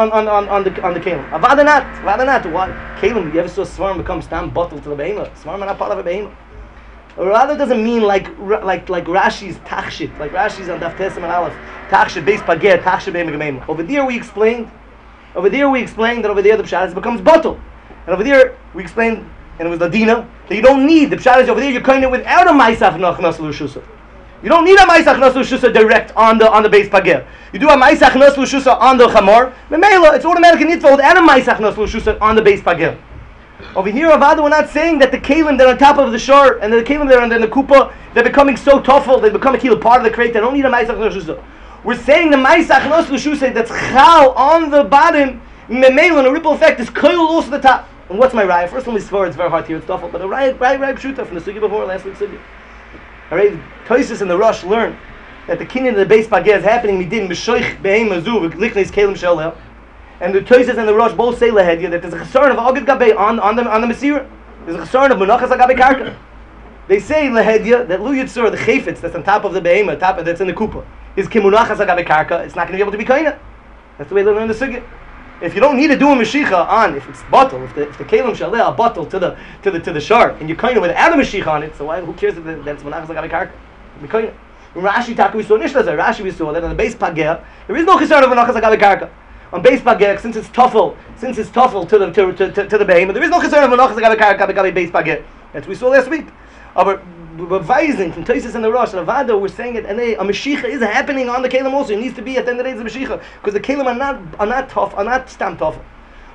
on the kalim. Avada not. Why kalim? You ever saw svarim become stam bottle to the behema? Svarim are not part of a behema. Or rather, doesn't mean like Rashi's tachshit, like Rashi's on Daf Tesem and Aleph tachshit base pager tachshit behema. Over there we explained that over there the pshat becomes bottle, and over there we explained. And it was the dina that you don't need the pshat is over there. You're kind of without a ma'isach nachnas l'shusa. You don't need a ma'isach nachnas l'shusa direct on the base pager. You do a ma'isach nachnas l'shusa on the chamor. Memela, it's automatically nitva without a ma'isach nachnas l'shusa on the base pager. Over here, Avada, we're not saying that the kalim that are on top of the shore and the kalim that are in the kupa they're becoming so tough, they become a kilo part of the crate. They don't need a ma'isach nachnas l'shusa. We're saying the ma'isach nachnas l'shusa that's chal on the bottom. Memela, and a ripple effect is koil also the top. And what's my raya? First, let me swear it's very hard to hear. It's tough, but a raya pshuta from the sugi before last week's sugi. Alright, Tosfos and the Rosh learn that the kinyan of the base pager is happening midin b'shoich behem azu v'liknes kalim shaleh, and the Tosfos and the Rosh both say lahedya that there's a chesron of agad gabei on the mesira. There's a chesron of menachas agabei karka. They say lahedya that lu yitzur the chayfetz that's on top of the behema, that's in the kupa, is kimunachas agabei karka. It's not going to be able to be kaina. That's the way they learn the sugi. If you don't need to do a mashicha on, if it's bottle, if the kalim shaleh a bottle to the shark, and you're kind of without a mashicha on it, so why? Who cares if that's menachas like a karka? Be kind. In Rashi Taka we saw nishlas. Rashi we saw that on the base pageh there is no concern of menachas like a karka. On base pageh, since it's tuffle to the behemoth, there is no concern of menachas like a karka base pageh. That's what we saw last week. But revising from Tosfos and the Rosh and Avada, we're saying it, and a mashicha is happening on the kalim also. It needs to be at the end of the day the mashicha because the kalim are not tough, are not stam tough.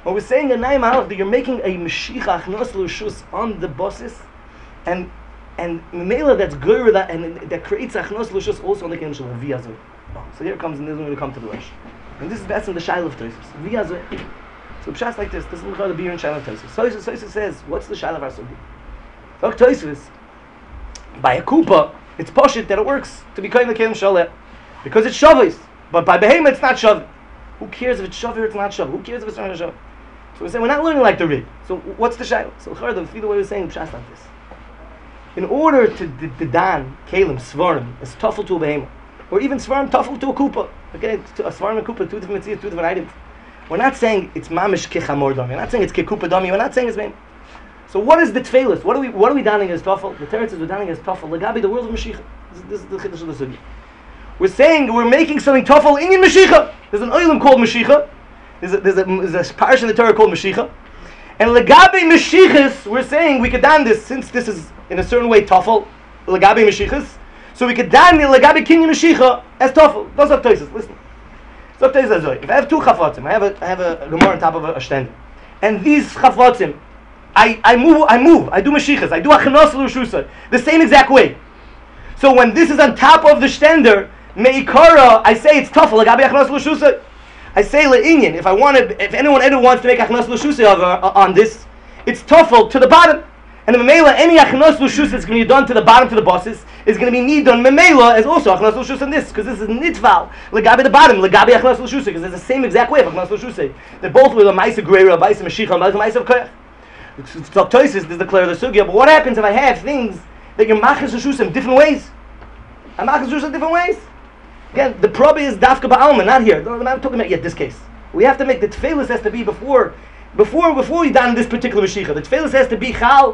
When we're saying a Naim Aleph, that you're making a Mashiach Achnos L'Rishus on the bosses, and Mela that's good, and that creates Achnos L'Rishus also on the Kelim Shalom, V'yazoi. So here comes, and this is when we come to the Rosh. And this is that's in the Shaila of Tosis. V'yazoi. So Pshat like this is the beer in Shaila of Tosis. Tosis says, what's the Shaila of our Sugi? Look, Tosis, by a Kupa, it's poshit that it works to be kind of the Kelim Shalom, because it's Shavis. But by Behemoth, it's not Shavi. Who cares if it's Shavi or it's not Shavi? Who cares if it's not Shavi? So we say, we're not learning like the Rid. So what's the Shaila? So the way we're saying Pshat like this. In order to Dan, Kelim, Svarim, is Tafel to a Behemoth, or even Svarim Tafel to a Kupa. Okay, a Svarim and Kupa, two different mitzvahs, two different items. We're not saying it's Mamish Kichamor Dami. We're not saying it's Kikupa Dami. We're not saying it's Behemoth. So what is the Tfeilis? What are we daning as Tafel? The Teretz is we're daning as Tafel. Legabi, the world of Mashiach. This is the Chiddush of the Sugi. We're saying we're making something Tafel in Mashiach. There's an oilam called Mashiach. There's a parish in the Torah called Mashiach. And Legabi Mashiachas, we're saying we could dan this, since this is in a certain way Tafel, Legabi Mashiachas. So we could dan the Legabi Kinyan Mashiach as Tafel. Those are Tosis. Listen. So if I have two Chafatzim, I have a Gemara on top of a Shtender. And these Chafatzim, I move, I do Mashiachas, I do Achnos L'Rishusah, the same exact way. So when this is on top of the Shtender, Meikara, I say it's Tafel, Legabi Achnos L'Rishusah. I say Le'inyan, if anyone ever wants to make Achnos L'Rishusah on this, it's Tafel to the bottom. And Memela, any Achnos L'Rishusah that's going to be done to the bottom to the bosses is going to be need done Memela as also Achnos L'Rishusah on this, because this is Nitval, Legabi the bottom, Legabi Achnos L'Rishusah, because it's the same exact way of Achnos L'Rishusah. They're both with a Maisa Greira, a Maisa Mashiach, a Maisa Koyach. So Tosis is declare the Sugya, but what happens if I have things that you're Machas L'Rishusah in different ways? I'm Machas L'Rishusah in different ways? Again, the problem is Dafka Ba'alma, not here. I'm not talking about yet this case. We have to make the Tfeilis has to be before we done this particular Mashiach. The Tfeilis has to be Chal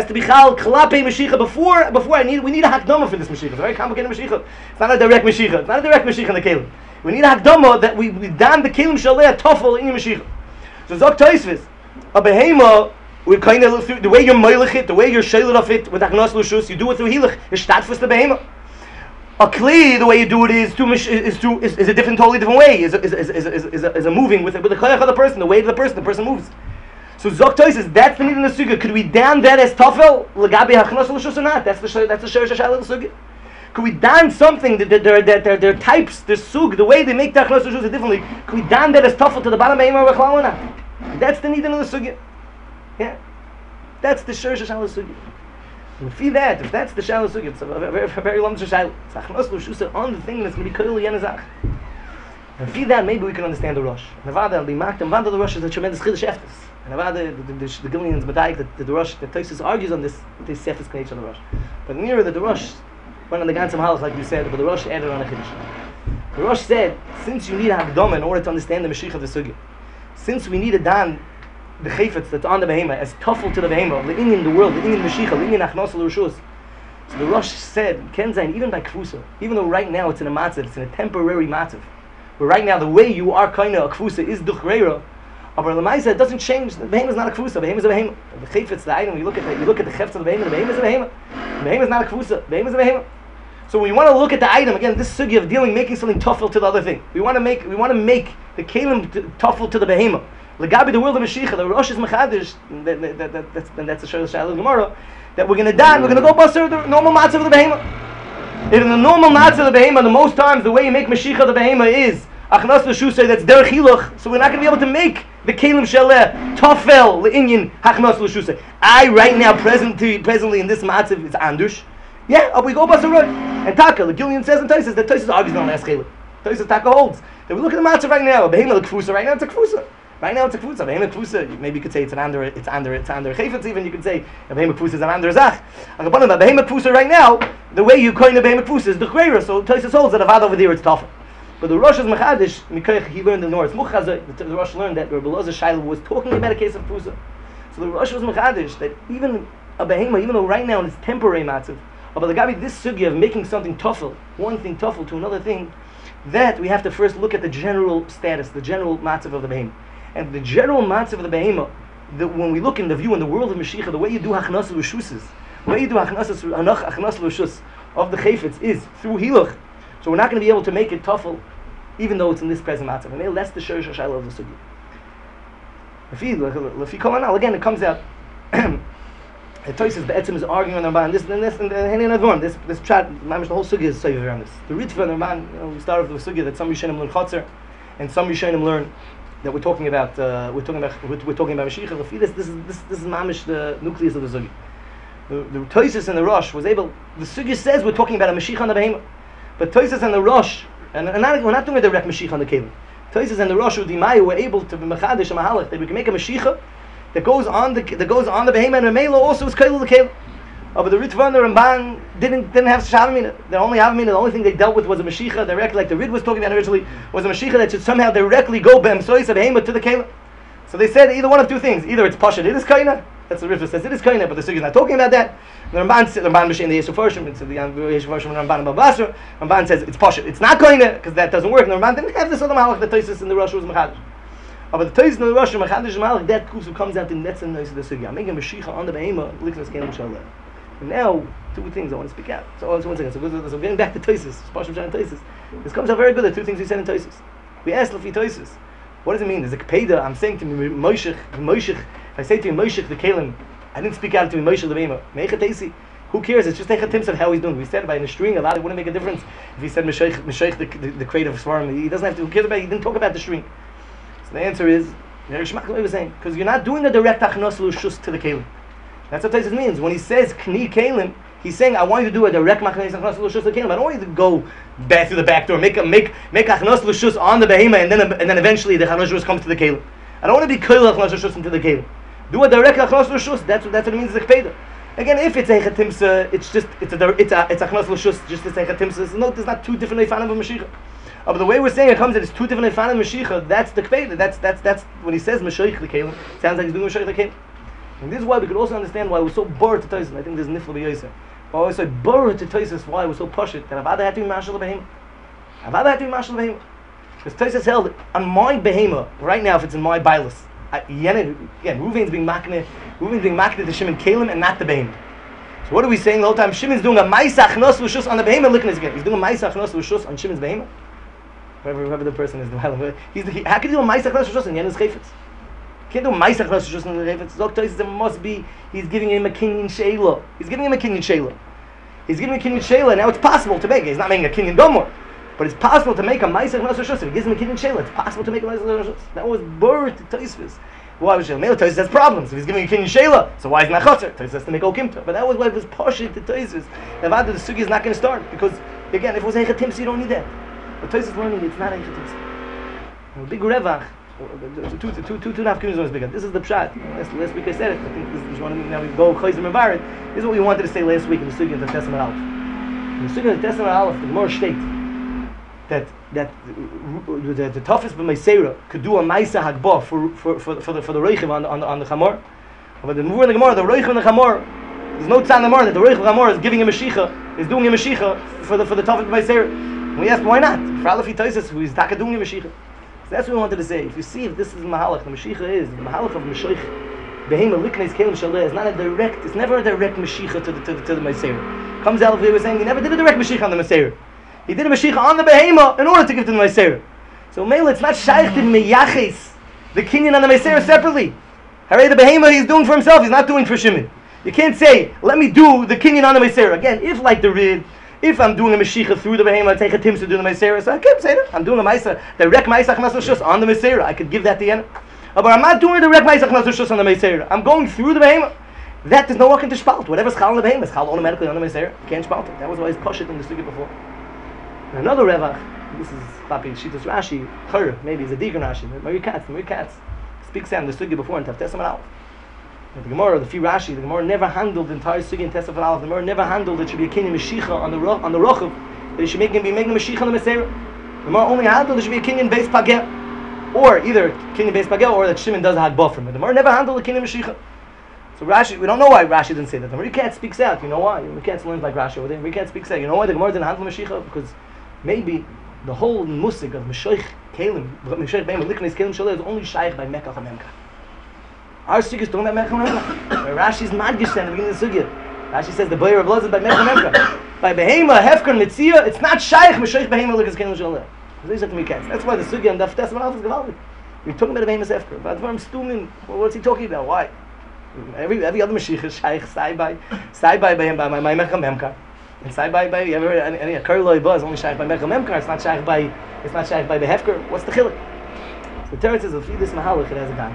Klape Mashiach before we need a Hakdama for this Mashiach. It's a very complicated Mashiach. It's not a direct Mashiach. It's not a direct Mashiach in the Kelim. We need a Hakdama that we done the Kelim Shalei Tafel in the Mashiach. So Zok Toisvis, a Behema, we kind of look through the way you're Meilach it, the way you're Shailat of it with Achnos L'Rishus, you do it through Hilach. It's Shtadfus the Behema. A kli, the way you do it is a different, totally different way. Is a moving with the koyach of the person, the way of the person moves. So Zok says that's the need in the sugya. Could we dan that as tafel legabi hachnos l'shus or not? That's the sherish shayla of the sugya. Could we dan something that their types, their sug, the way they make the hachnos l'shus differently? Could we dan that as tafel to the bottom of Eimar Rechlal or not? That's the need in the sugya. Yeah, that's the sherish shayla of the sugya. And if that's the shallow sugi, it's a very long shallow. It's achnos l'shusah on the thing that's going to be koil yenazach. And if that, maybe we can understand the Rosh. Nevada, the Maktam, Vanda the Rosh is a tremendous chiddush eftis. And Nevada, the Gillians B'daik, that the Rosh, the Tosis argues on this seftis knech of the Rosh. But nearer that the Rosh went on the Gansam Halach, like you said, but the Rosh added on a chiddush. The Rosh said, since you need a Hakdama in order to understand the Mashiach of the sugi, since we need a dan the chayfetz that's on the behema as Tafel to the behema, the Indian the world, the Indian Mashiach, the Indian Achnos L'Rishus. So the Rosh said, Kenzain, even by Kfusa, even though right now it's in a matzav, it's in a temporary matzav, but right now the way you are kind of a Kfusa is Duchreira, but Lamaisa it doesn't change. The behema is not a Kfusa, the behema is a behema. The chayfetz, the item, you look at the chayfetz of the behema is a behema. The behema is not a Kfusa, the behema is a behema. So we want to look at the item again. This sugi of making something Tafel to the other thing. We want to make the Kalim Tafel to the behema. Legabi the world of Mashiach, the Rosh is Mechadish, that's the Shayla of Gemara, that we're going to die, we're going to go bust the normal matzah of the behema. If in the normal matzah of the behema, the most times the way you make Mashiach of the behema is Achnas L'Shusay, that's derech hilach, so we're not going to be able to make the Kalim Shaleh, Tafel, Le'inyan, Achnas L'Shusay. Right now, presently in this matzah, it's Andush. Yeah, we go bust the road. And Taka, the Gillian says in Tosis, that Tosis argues on last Chayla. Tosis Taka holds that we look at the matzah right now, behema the Kfusa, right now it's a Kfusa. Right now it's a kfutza. Behema kfusa. Maybe you could say it's under chayfetz. Even you could say a behema kfusa is an under zach. But behema kfusa right now, the way you coin a behema kfusa is the chayra. So Tosis holds that avad over there it's tougher. But the Rosh is mechadish. Mikoyach he learned in the north. Muchazah. The Rosh learned that Rabbi Elazar Shaila was talking about a case of kfusa. So the Rosh was mechadish that even a behema, even though right now it's temporary matzav, but the gabi this sugya of making something tafel, one thing tafel to another thing, that we have to first look at the general status, the general matzav of the behema. And the general matzav of the behema, when we look in the view in the world of Mashiach, the way you do hachnas l'shuses, the way you do hachnas l'shus of the chayfetz is through hilach. So we're not going to be able to make it tafel, even though it's in this present matzav. And that's the shorish shayla of the sugi. Again, it comes out. The Tosfos Be'etzim is arguing on the Ramban, this and this and another one. This chat, the whole sugya is saved around this. The Ritva and the Ramban, we start with the sugya that some Rishonim learn Chotzer, and some Rishonim learn that we're talking about Mashiach. This is mamish the nucleus of the sugya. The Tosfos and the Rosh was able. The sugya says we're talking about a Mashiach on the Behemah, but Tosfos and the Rosh, and we're not doing a direct Mashiach on the Kelim. Tosfos and the Rosh Udimayu were able to be mechadish a mahalach that we can make a Mashiach that goes on the Behemah, and Mela also is Kailul the Kelim. But the Ritva and the Ramban didn't have Shavamina. They only Havamina. The only thing they dealt with was a Mashiach directly, like the Rid was talking about originally, was a Mashiach that should somehow directly go B'emsois of Behemah to the Kelim. So they said either one of two things: either it's Pasha, it is Kaina. That's the Ritva says it is Kaina, but the Sugya is not talking about that. The Ramban B'Shem the Yeshua it's the Yeshua Farshim and Ramban Babasra. Ramban says it's Pasha, it's not Kaina because that doesn't work. And the Ramban didn't have this other Mahalach that Tosfos in the Rosh was Mechadish. But the Tosfos in the Rosh Mechadish Mahalach, that kusuf comes out in Netz and Nois of the Sugya. I'm making a Mashiach on the Behemah, Liknas Kelim Shaleh. And now, two things I want to speak out. So, 1 second. So getting back to Tosfos, Pashim Shan Tosfos. This comes out very good. The two things we said in Tosfos. We asked Lefi Tosfos, what does it mean? There's a Kpeda. I'm saying to me, Moshech. If I say to him, Moshech the Kelim, I didn't speak out to him, Moshech the Behemah. Meichet Eisi. Who cares? It's just Eichet Timsa of how he's doing. We said by in a string, a lot, it wouldn't make a difference if he said Moshech the creator of Svarim. He doesn't have to. Who cares about it? He didn't talk about the string. So the answer is, Shmuel was saying, because you're not doing a direct Achnos Lushus to the Kelim. That's what Tosfos means. When he says Kni Kelim, he's saying I want you to do a direct Machnes Achnos Lushus to the Kelim. I don't want you to go back through the back door, make Achnos Lushus on the Behemah, and then eventually the Achnos Lushus comes to the Kelim. I don't want to be Kol Achnos Lushus into the Kelim. Do a direct Achnos Lushus. That's what it means. Zekpeda. Again, if it's Eichet Timsa, it's Achnos Lushus, just it's Eichet Timsa. No, there's not two different Eifanim of Mashiach. But the way we're saying it comes that it's two different Eifanim of Mashiach. That's the Kpeda. That's when he says Mashiach the Kelim. Sounds like he's doing Mashiach the Kelim. And this is why we could also understand why we're so bored to Tosfos. I think there's Nifla B'Yosef. Why we're so bored to Tosfos, why we're so poshut, that Avada had to be Mashal Behemah. Avada had to be Mashal Behemah. Because Tosfos held on my Behemah, right now if it's in my Bailus, again, Ruvain's being makne to Shimon Kelim and not the Behemah. So what are we saying the whole time? Shimon's doing a Ma'aseh Achnos L'Shus on the Behemah, look at this again. He's doing a Ma'aseh Achnos L'Shus on Shimon's Behemah. Whoever the person is, how can he do a Ma'aseh Achnos L'Shus on Yenus Chayfetz? Can't do Ma'aseh Achnos L'Shus on the Chayfetz. Zok Tosfos, it must be, he's giving him a Kinyan Sheila. He's giving him a Kinyan Sheila. Now it's possible to make it. He's not making a Kinyan Gomor. But it's possible to make a Ma'aseh Achnos L'Shus. If he gives him a Kinyan Sheila, it's possible to make a Ma'aseh Achnos L'Shus. That was birth to Tosfos. Why was Sheila? Tosfos has problems. If he's giving a Kinyan Sheila, so why is it not Chotzer? Tosfos has to make Okimta. But that was why it was poshut to Tosfos. Nevada, the Sugi is not going to start. Because, again, if it was Eichet Timsa, you don't need that. But Tosfos is learning it's not Eichet Timsa. A big Revach. Two and a half kilometers is bigger. This is the pshat. Last week I said it. I think this is one of them. Now we go Chayzer Mevarid. This is what we wanted to say last week in the Sugya of the Testament Aleph. In the Sugya of the Testament Aleph, the Gemara states that the toughest b'Meisera could do a Ma'aseh Hagbah for the Reichiv on the Chamor. But the Muvur in the Gemara, the Reichiv and the Chamor, there's no tzad in the Gemara that the Reichiv Chamor is giving him a Mashiach, is doing him a Mashiach for the toughest b'Meisera. And we asked why not? For Alephi Tosfos, who is taka doing him a Mashiach. So that's what we wanted to say. If you see if this is Mahalach, the Mashiach is the Mahalach of Mashiach Behemah Liknes Kelim Shaleh is not a direct. It's never a direct Mashiach to the Meisera. Comes out we were saying he never did a direct Mashiach on the Meisera. He did a Mashiach on the Behemah in order to give to the Meisera. So Mela, it's not shaykh to Meyaches the Kinyan on the Meisera separately. Hooray, the Behemah he's doing for himself. He's not doing for Shimon. You can't say let me do the Kinyan on the Meisera again. If like the Rid. If I'm doing a Mashiach through the Behemah, I take a Timsa doing the Meisera, so I can't say that. I'm doing a Ma'aseh, direct Ma'aseh Achnos L'Shus on the Meisera. I could give that to Yen. But I'm not doing a direct Ma'aseh Achnos L'Shus on the Meisera. I'm going through the Behemah. That is no walking to Shpalt. Whatever's Chal on the Behemah is Chal automatically on the Meisera. You can't Shpalt it. That was why he's Poshet in the Sugya before. And another Revach, this is Papi Shitas Rashi, Chur, maybe he's a Deacon Rashi, Mary Katz speaks out in the Sugya before in Tav Testament Aleph. The Gemara, the Fi Rashi, the Gemara never handled the entire Sugya in Testament Aleph. The Gemara never handled that should be a Kinyan Mashiach on the Rochav, that he should be making a Mashiach on the Meisera. The Gemara only handled there should be a Kinyan based Pageh, or either Kinyan based Pageh, or that Shimon does a Hagbah from it. The Gemara never handled the Kinyan Mashiach. So Rashi, we don't know why Rashi didn't say that. The Rikat speaks out. You know why? Rikat learns like Rashi over there. Rikat speaks out. You know why the Gemara didn't handle Mashiach? Because maybe the whole musig of Mashiach Kelim, Mashiach Behemah Liknes Kelim Shaleh is only shaykh by Mekach and Memkach. Our Sugya is talking about Mekach and Memkach. Rashi's Madgish at the beginning of the Sugya. Rashi says the Boyer of Loz is by Mekach and Memkach. By Behemah, Hefker, Mitzia, it's not shaykh Mashiach Behemah Liknes Kelim Shaleh. That's why the Sugya and the Testament Aleph is Gavaldik. We're talking about a famous Hefker. But I'm Stumin, what's he talking about? Why? Every other Mashiach is Shaykh, sai by him, by my Mecham Memkar. And sai by, you ever heard any Karloi Buzz, only Shaykh by Mecham Memkar, it's not Shaykh by the Hefker. What's the Chilik? So the Torah says, if you this Mahalach, it has a guy.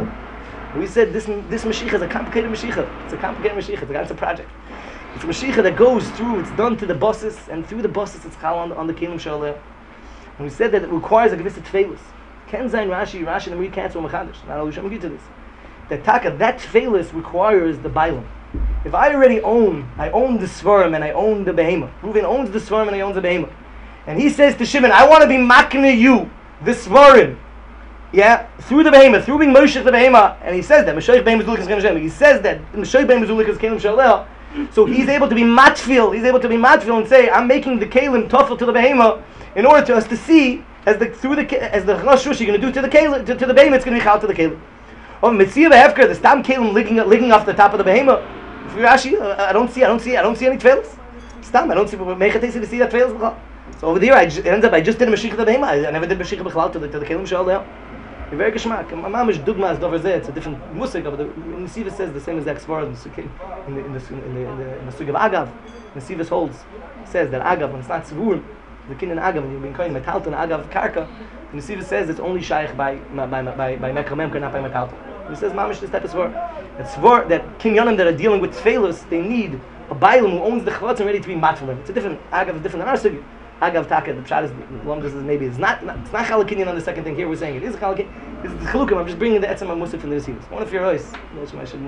We said this Mashiach is a complicated Mashiach. It's a complicated Mashiach, it's a project. It's a Mashiach that goes through, it's done to the bosses, and through the bosses it's chal on the Kelim Shaleh. And we said that it requires a Gevissa Tfeilis. Ken Zayin Rashi and we cancel Mechadish. Not all Hashem to this. That Tfeilis requires the Bailam. If I already own the Svarim and I own the Behemoth. Reuven owns the Svarim and he owns the Behemoth. And he says to Shimon, I want to be makna you, the Svarim. Yeah, through the Behemoth, through being Moshe the Behemoth. And he says that, Moshe Behemoth Zulik is Kelim He says that, Moshe Behemoth Zulik is Kelim Shaleh. So he's able to be matfil, and say, I'm making the Kelim Tofel to the Behemoth in order to us to see as the Chnas Shush you're going to do to the Kelim, to the Behemoth, it's going to be chal to the Kelim. Oh, Mitzvah Hefker, the Stam Kelim licking off the top of the Behemoth. For Rashi, I don't see any tefills. Stam, I don't see. Mechatesi to see that tefills. So over there, it ends up I just did a Mashiach the Behemoth. I never did Mashiach b'chalal to the Kelim Shaleh. You're very geschmack. Mamish dugma is dover zeh. It's a different musik, but the Nesiva says the same exact svara in the sug of Agav. Nesiva holds says that Agav when it's not Tzvur, the king in Agav, when you've been calling Metalton Agav Karka, the Nesiva says it's only shaykh by Mekha Memker, not by Metalton. He says Mamish this type of svara. That svara that kinyanim that are dealing with tefillos, they need a bailam who owns the chavatzim ready to be matfilim. It's a different Agav, is different than our sugi. Agav Taka, the Pshat is Lomdas is maybe it's not Chalakinyan on the second thing. Here we're saying it is a Chalakin. It's the Chalukim. I'm just bringing the Etzem Musik from the Nesivas. One of your eyes. I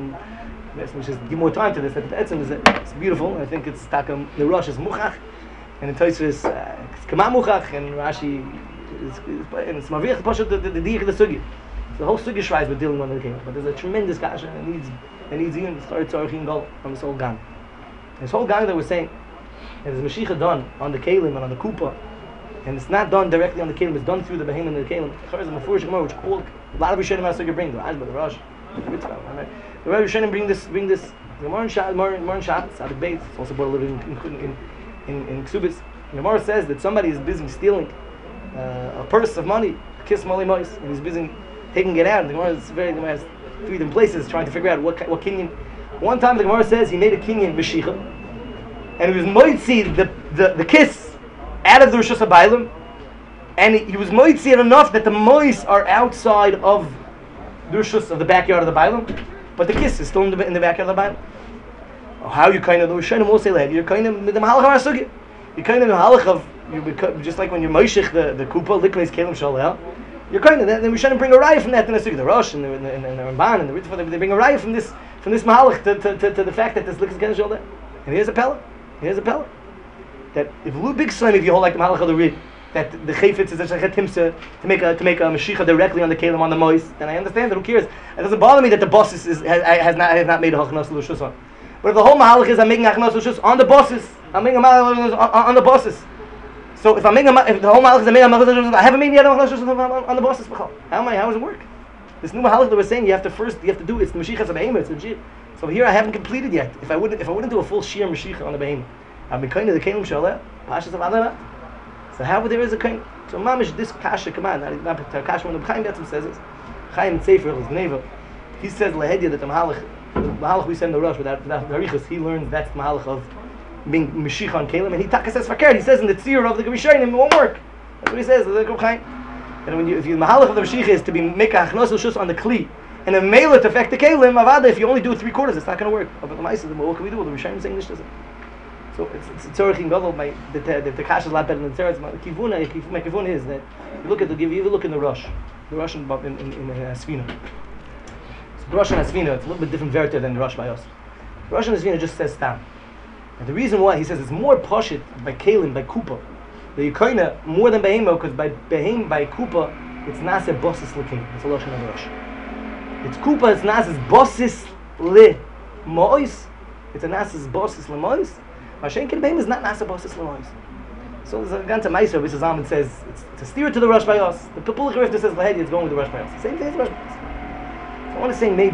should give more time to this. That the Etzem is it's beautiful. I think it's Taka. The Rosh is Muchach, and the Toyser is Kama Muchach, and Rashi is and it's Mavich Pasha the Diich the Sugi. So the whole Sugi Shrais we're dealing with the King, but there's a tremendous kasha and it needs even the Tzar Tzarchim Gol on this whole gang. This whole gang that we're saying. And there's Mashiach done on the Kelim and on the Kupa, and it's not done directly on the Kelim, it's done through the Behemoth and the Kelim. There's a Mefurish Gemara which called a lot of Rishonim Asugah bring the Rashba, the Rosh, the Rishonim bring this. The Gemara in Shabbat, Sadik Beis, it's also brought a little in Ksubis. The Gemara says that somebody is busy stealing a purse of money, a kiss Mali Mois, and he's busy taking it out. And the Gemara is Gemara has 3 different places trying to figure out what kinyan. One time the Gemara says he made a kinyan Mashiach. And he was moitzi the kiss out of the Rosh Hashanah, and he was moitzi enough that the mois are outside of the Rosh of the backyard of the Bailam, but the kiss is still in the backyard of the Bailam. How you kind of the Rishonim will say that you're kind of the Mahalach of Sugi. You're kind of the Mahalach of just like when you're Moishich the Kupa Likleis Kelim Shaleh. You're kind of that. Then we shouldn't bring a raya from that in the Sugi. The Rosh and the Ramban and the Ritva, they bring a raya from this Mahalach to the fact that this Likleis Kelim Shaleh. And here's a pellet. That if Lu Big Slam, if you hold like the Malach of the Rid, that the Chayfetz is a Timsa to make a Mashiach directly on the Kelim on the Mois, then I understand that. Who cares? It doesn't bother me that the boss has not made a Hachnas L'Shus on. But if the whole Mahalach is I'm making a Hachnas L'Shus on the bosses, I'm making a Mahalach on the bosses. So if the whole Mahalach is I'm making a Hachnas L'Shus, I haven't made yet a Hachnas L'Shus on the bosses. How does it work? This new Mahalach that we're saying you have to do it's the Mashiach as a Behemoth. It's legit. So here I haven't completed yet. If I wouldn't do a full Shir Mashiach on the Behemoth, I've been kind of the Kelim Shaleh, Pashas of Adonai. So how there is a kind? So Mamish this Kasha command. Not Kasha when the Chaim Betzim says it. Chaim Sefer is Gneva. He says Lahedya that the Mahalach we send the Rosh without Harichas. He learns that's the Mahalach of being Mashiach on Kelim, and he says Fakir. He says in the Tzir of the Rishonim it won't work. That's what he says. And if the Mahalach of the Mashiach is to be make a Hachnos L'Shus on the Kli. And a mailer to affect the Kelim, Avada, if you only do 3/4, it's not going to work. But the Maisa, what can we do? Well, the Rishonim English doesn't. So it's Tzorach in Gadol. The Kash is a lot better than the Tzorach. My Kivuna is that you look in the Rosh in Asfina. So the Rosh in Asfina, it's a little bit different verter than the Rosh by us. The Rosh in Asfina just says Stam. And the reason why he says it's more Pashit by Kelim, by Kupa, the Yukaina more than by Hemo, because by Kupa, it's Nase Bosses Lakim. It's a Lashon of the Rosh. It's Kupa, it's Nasa's bosses le mois. It's a Nasa's bosses le mois. Mashenkin Beim is not Nasa bosses le mois. So there's a Ganta Meiser, which Zalman says it's a steer to the Rosh by us. The Pipul Charif says Lahedi is going with the Rosh by us. Same thing as Rosh by us. So I want to say maybe.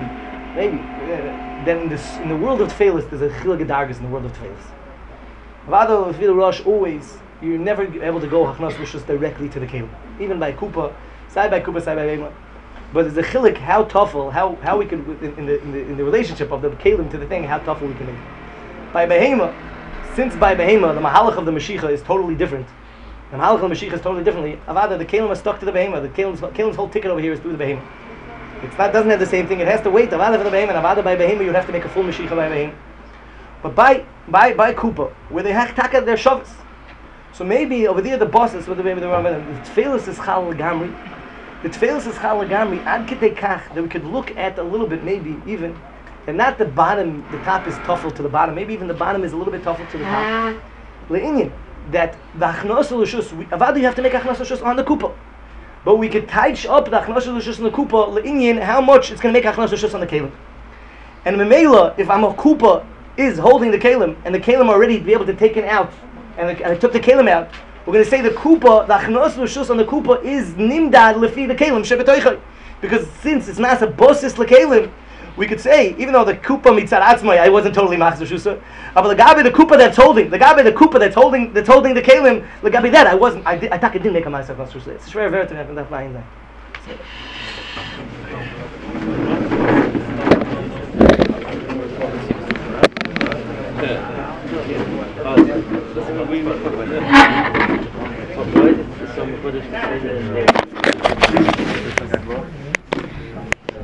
Then in the world of Tefillis, there's a Chilug Gedargas in the world of Tefillis. Vado if you Rosh always you're never able to go Hachnas Rishus directly to the Kelim. Even by Kupa, side by Kupa, side by Beima. But there's a chilik how tough, how we could in the relationship of the kelim to the thing, how tough we can make. By behema, since by behema the mahalach of the Mashiach is totally different. The mahalach of the Mashiach is totally differently. Avada, the kelim is stuck to the behema. The kelim's whole ticket over here is through the behema. Doesn't have the same thing. It has to wait. Avada for the behema, and avada by behema you'd have to make a full Mashiach by behema. But by kupa, where they have taka their shavas. So maybe over there the bosses with the tefilus is chal gamri. The tefilus is chal gamri ad kitei kach that we could look at a little bit, maybe even, and not the bottom. The top is tuffle to the bottom. Maybe even the bottom is a little bit tuffle to the top. Le'inyan that the achnos l'shus. Avada you have to make achnos l'shus on the kupa, but we could touch up the achnos l'shus on the kupa. Le'inyan how much it's going to make achnos l'shus on the kelim. And memela if I'm a kupa is holding the kalim, and the kalim already be able to take it out, and I took the kalim out, we're going to say the kupa, the achnos l'shus on the kupa is nimdad lefi the kalim shebetoichai. Because since it's not a bosis lekalim, we could say, even though the kupa mitzad atzmai, I wasn't totally machzor shusa, but the gabi the kupa that's holding the kalim, the gabi that I thought I didn't make a ma'aser machzor shusa. It's very very to have that line there.